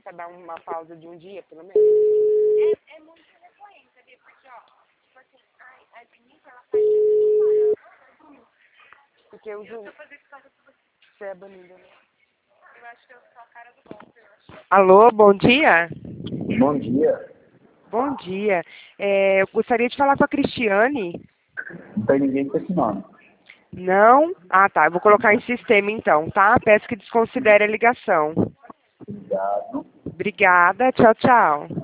pra dar uma pausa de um dia, pelo menos? É muito recorrente, sabia? Porque, ó, tipo assim, a Vinícius, ela faz isso. Porque eu Eu tô fazendo isso pra você. Você é banida, né? Eu acho que eu sou a cara do golpe, eu acho. Alô, bom dia? Bom dia. Bom dia. Eu gostaria de falar com a Cristiane. Não tem ninguém com esse nome. Não? Ah, tá. Eu vou colocar em sistema então, tá? Peço que desconsidere a ligação. Obrigado. Obrigada. Tchau, tchau.